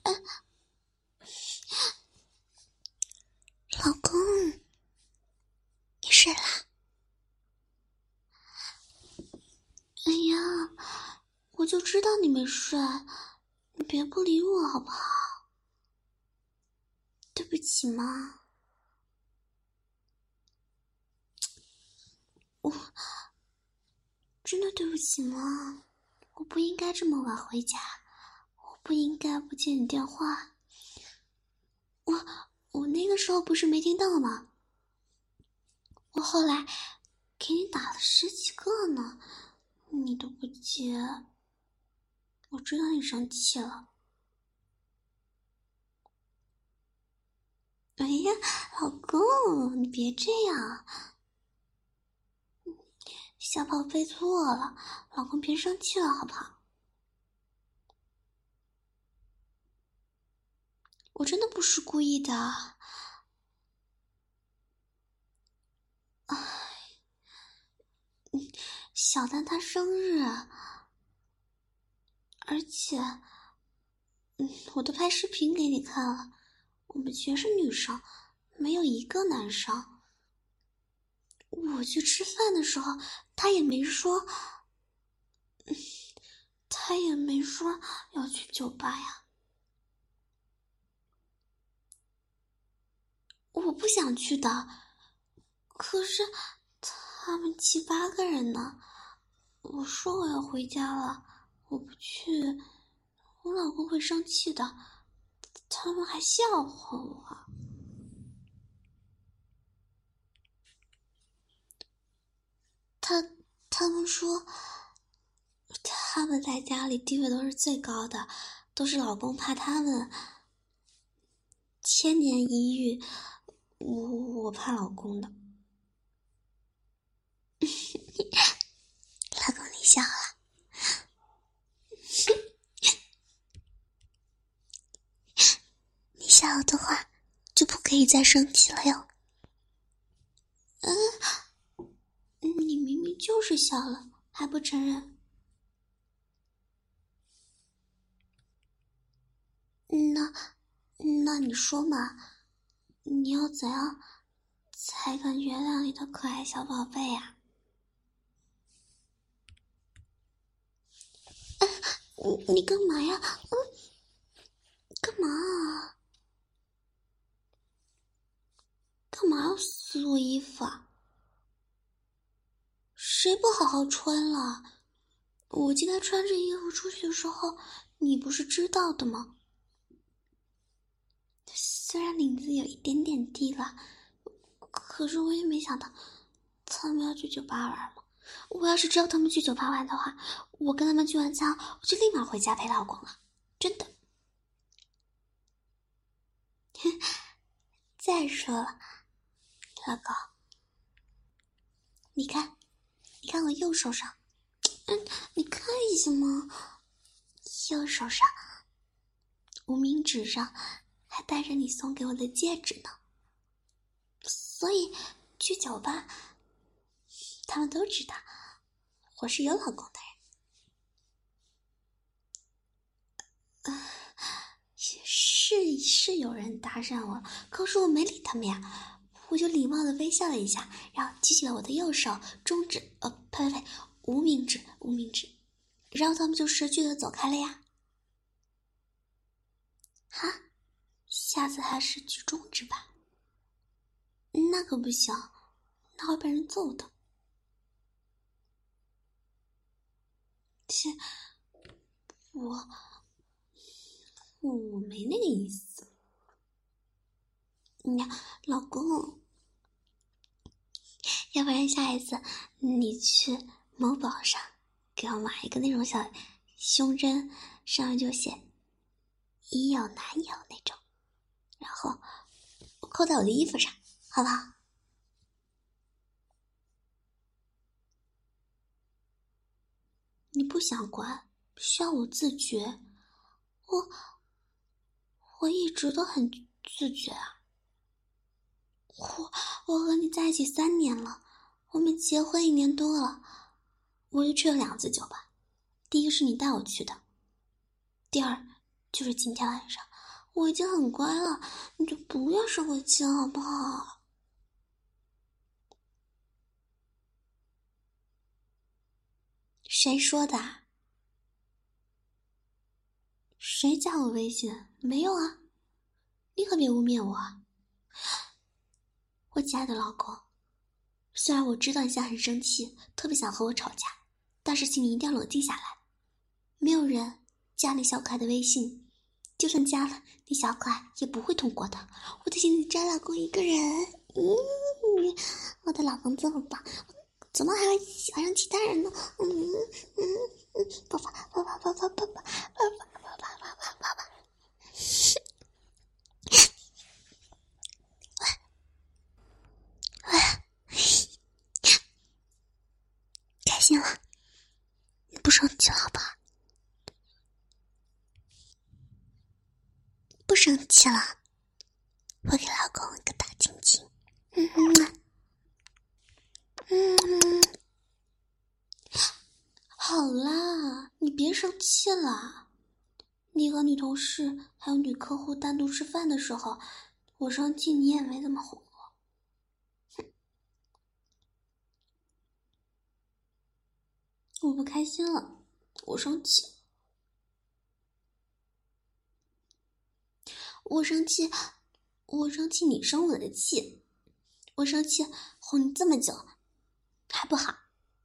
老公，你睡啦？哎呀，我就知道你没睡，你别不理我好不好？对不起嘛。我真的对不起吗？我不应该这么晚回家，我不应该不接你电话。我那个时候不是没听到吗？我后来给你打了10几个呢，你都不接，我知道你生气了。哎呀，老公，你别这样，小宝贝错了，老公别生气了好不好？我真的不是故意的。小蛋他生日，而且，我都拍视频给你看了，我们全是女生，没有一个男生。我去吃饭的时候，他也没说，要去酒吧呀。我不想去的，可是他们7、8个人呢。我说我要回家了，我不去，我老公会生气的，他们还笑话我。他们说，他们在家里地位都是最高的，都是老公怕他们千年一遇，我怕老公的。老公你笑了。你笑了的话，就不可以再生气了哟。你明明就是笑了，还不承认？那你说嘛，你要怎样才敢原谅你的可爱小宝贝呀？你干嘛呀？干嘛啊？干嘛要撕我衣服啊？谁不好好穿了？我今天穿着衣服出去的时候，你不是知道的吗？虽然领子有一点点低了，可是我也没想到他们要去酒吧玩嘛。我要是知道他们去酒吧玩的话，我跟他们聚完餐，我就立马回家陪老公了，真的。再说了，老公，你看我右手上，你看一下嘛，右手上无名指上还戴着你送给我的戒指呢。所以去酒吧，他们都知道我是有老公的人。是有人搭讪我，可是我没理他们呀，我就礼貌的微笑了一下，然后举起了我的右手，中指，呸，无名指，然后他们就识趣的走开了呀。哈，下次还是举中指吧。那可不行，那会被人揍的。切，我没那个意思。老公，要不然下一次你去某宝上给我买一个那种小胸针，上面就写已有男友那种，然后我扣在我的衣服上，好不好？你不想管，需要我自觉。我一直都很自觉啊。我和你在一起3年了，我们结婚1年多了，我就去了2次酒吧。第一个是你带我去的，第二就是今天晚上我已经很乖了，你就不要生我气了，好不好？谁说的？谁加我微信？没有啊，你可别污蔑我啊！我亲爱的老公，虽然我知道你现在很生气，特别想和我吵架，但是请你一定要冷静下来。没有人加你小可爱的微信，就算加了，你小可爱也不会通过的。我的心里只有老公一个人。我的老公这么棒，怎么还会喜欢上其他人呢？爸爸，爸爸，爸爸，爸爸，爸爸，爸爸，爸爸，爸爸。开心了，你不生气了好不好？不生气了，我给老公一个大亲亲。好啦，你别生气了。你和女同事还有女客户单独吃饭的时候，我生气你也没怎么哄我。我不开心了，我生气。我生气，你生我的气。我生气哄你这么久还不好。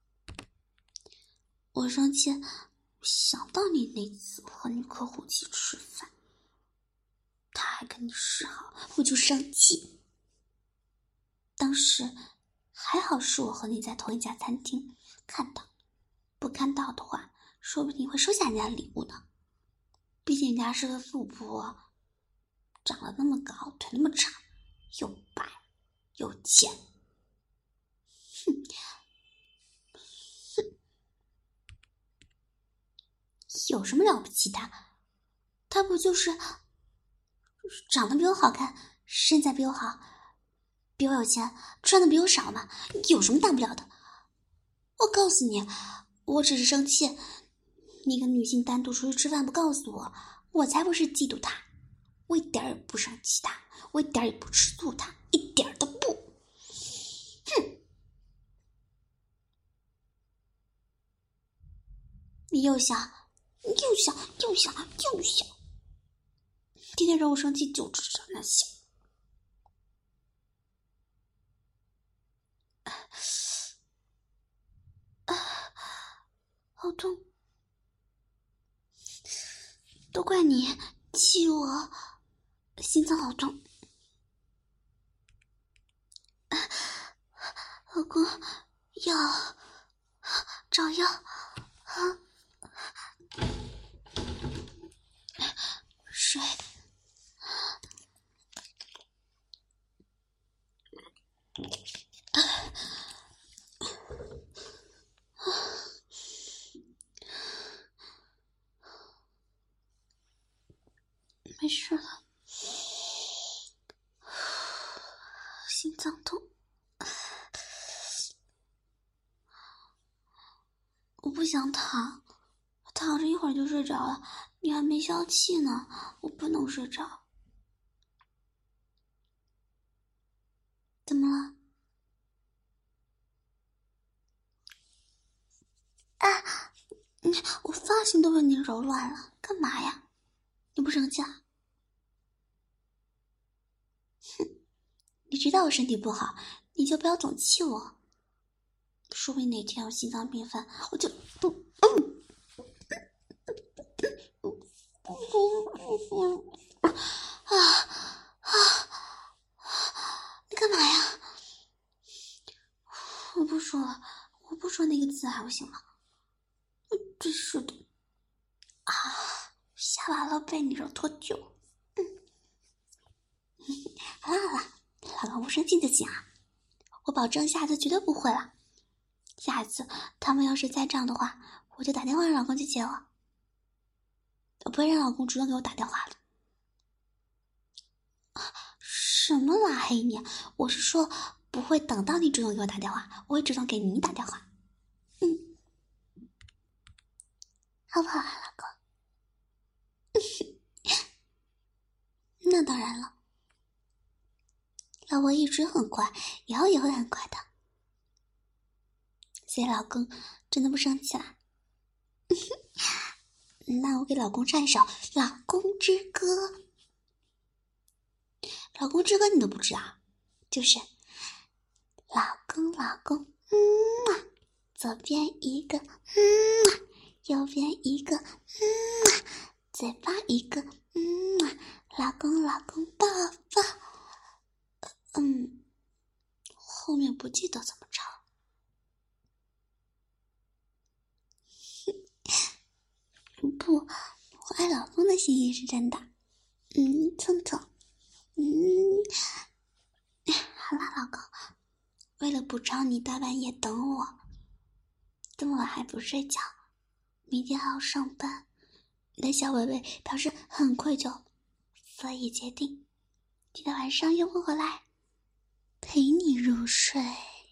我生气想到你那次和女客户一起吃饭，他还跟你示好，我就生气。当时还好是我和你在同一家餐厅看到，不看到的话说不定会收下人家的礼物呢。毕竟人家是个富婆，长得那么高，腿那么长，又白有钱。有什么了不起的？他不就是长得比我好看，身材比我好，比我有钱，穿的比我少吗？有什么大不了的？我告诉你，我只是生气，你跟女性单独出去吃饭不告诉我，我才不是嫉妒她，我一点也不生气她，我一点也不吃醋她，一点都不。哼！你又想，天天让我生气就知道那想。好痛，都怪你气我，心脏好痛。老公，药，找药。水。没事了，心脏痛，我不想躺，我躺着一会儿就睡着了。你还没消气呢，我不能睡着。怎么了？啊！我发型都被你揉乱了，干嘛呀？你不生气啊？哼，你知道我身体不好，你就不要总气我。说不定哪天我心脏病犯，我就你干嘛呀？我不说了，我不说那个字还不行吗？真是的啊！下完了被你揉脱臼。好了，老公不生气就行啊，我保证下次绝对不会了。下次他们要是再这样的话，我就打电话让老公去接我，我不会让老公主动给我打电话了。什么拉黑你？我是说不会等到你主动给我打电话，我会主动给你打电话。好不好啊，老公？ 然了，老婆一直很乖，以后也会很乖的。所以老公真的不生气啦？那我给老公唱一首《老公之歌》。老公之歌你都不知道，就是老公老公，左边一个，右边一个，嘴巴一个，老公老公抱抱。后面不记得怎么唱。不，我爱老公的心意是真的。蹭蹭。好啦，老公，为了不吵你大半夜等我，这么晚还不睡觉，明天还要上班，你的小宝贝表示很愧疚，所以决定今天晚上又不回来陪你入睡。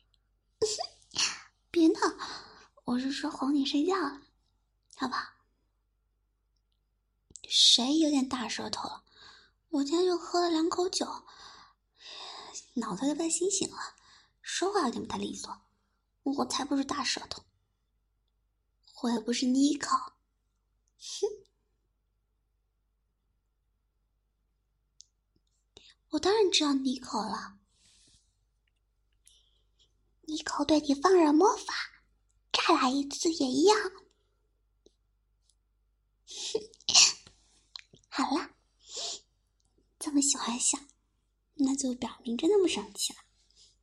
别闹，我是说哄你睡觉，好不好？谁有点大舌头了？我今天就喝了2口酒，脑子都快清醒了，说话有点不太利索。我才不是大舌头，我也不是妮可。我当然知道妮可了，妮可对你放人魔法，再来一次也一样。好了，这么喜欢笑，那就表明真的不生气了。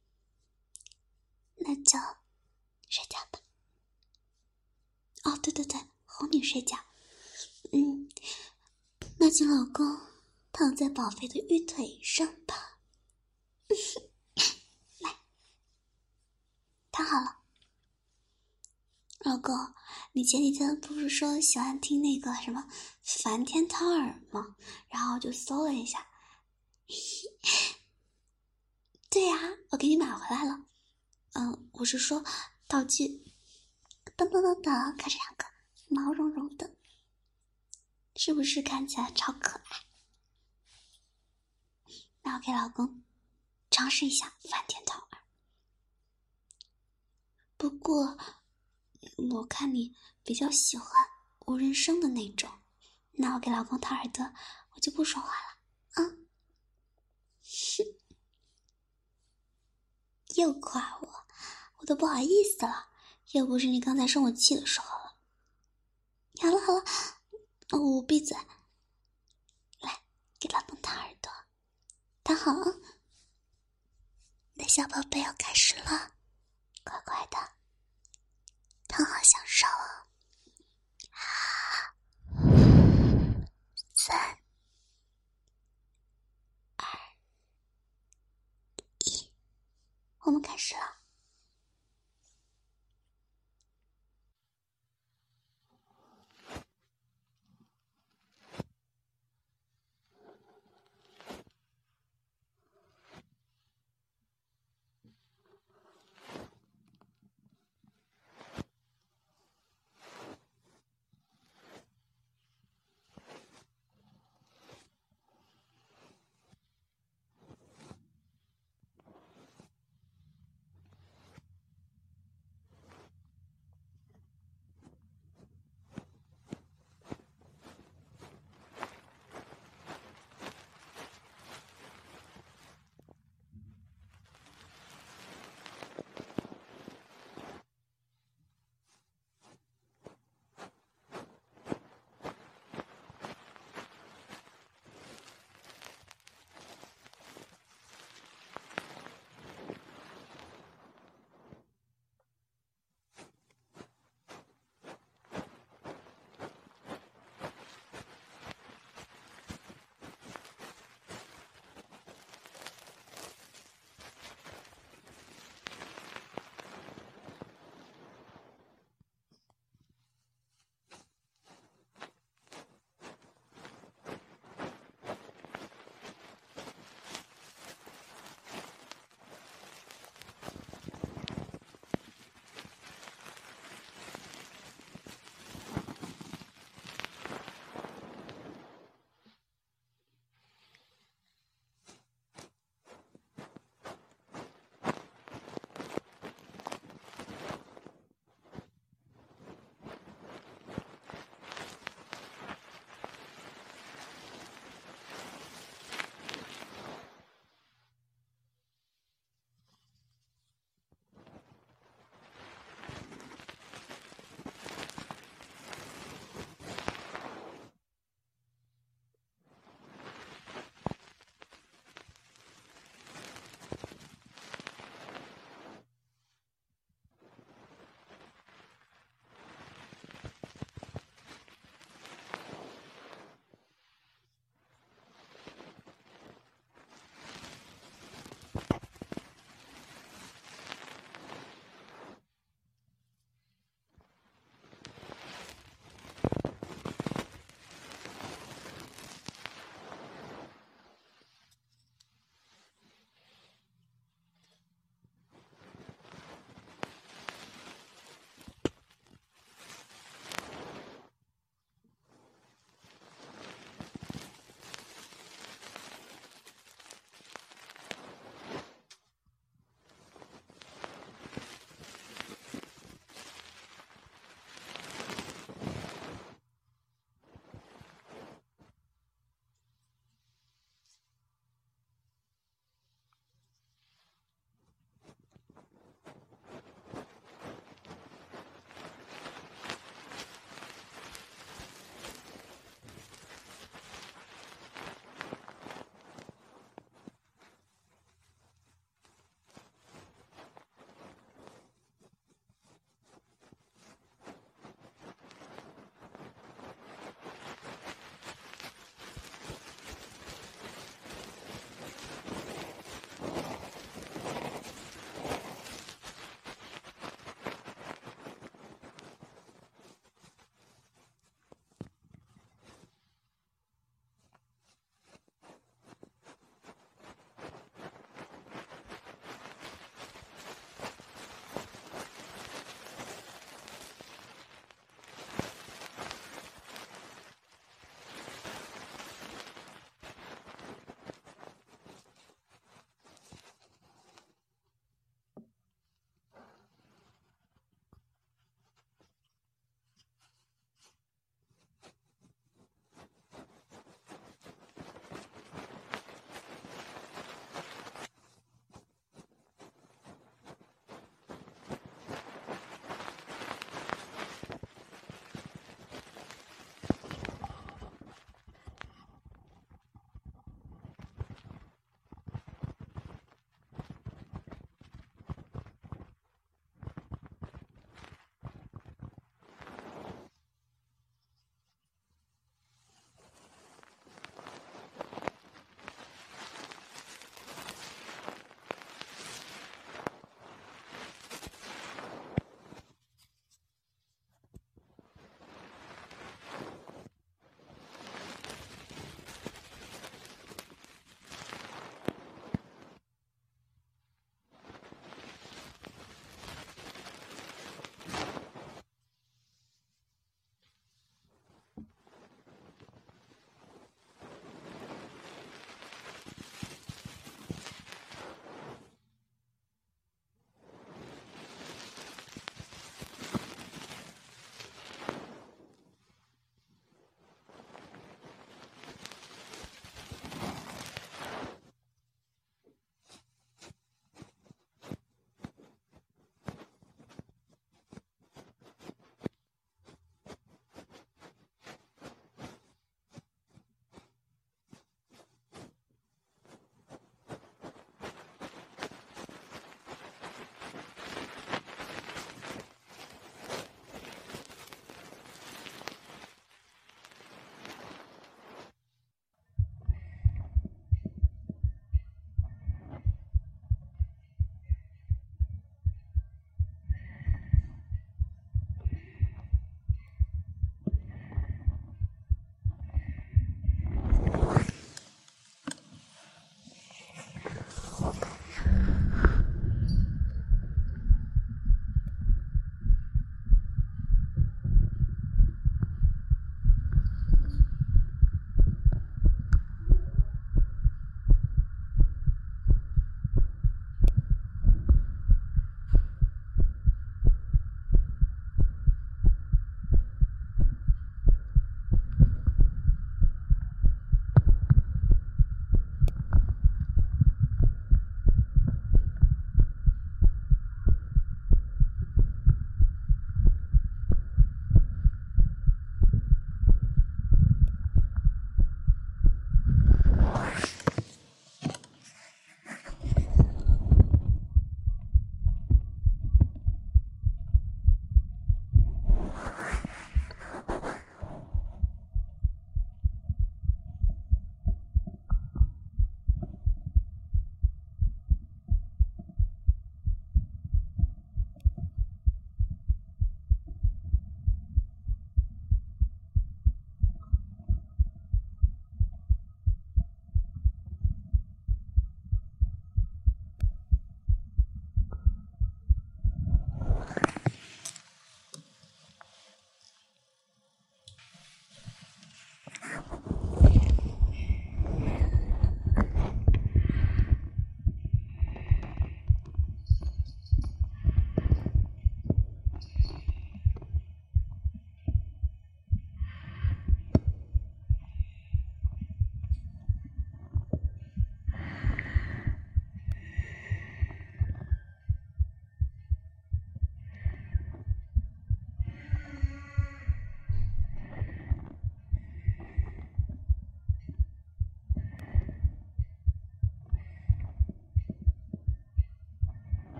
那就睡觉吧。哦，对，哄你睡觉。那请老公躺在宝贝的玉腿上吧。来，躺好了。老公，你前几天不是说喜欢听那个什么梵天汤耳吗？然后就搜了一下。对呀，我给你买回来了。我是说道具，噔噔噔噔，看这2个毛茸茸的，是不是看起来超可爱？那我给老公尝试一下梵天汤耳。不过我看你比较喜欢无人声的那种，那我给老公掏耳朵，我就不说话了。又夸我都不好意思了，又不是你刚才生我气的时候了。好了，我闭嘴。来，给老公掏耳朵，躺好啊。你的小宝贝要开始了，乖乖的躺好享受哦。3、2、1，我们开始了。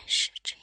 示着。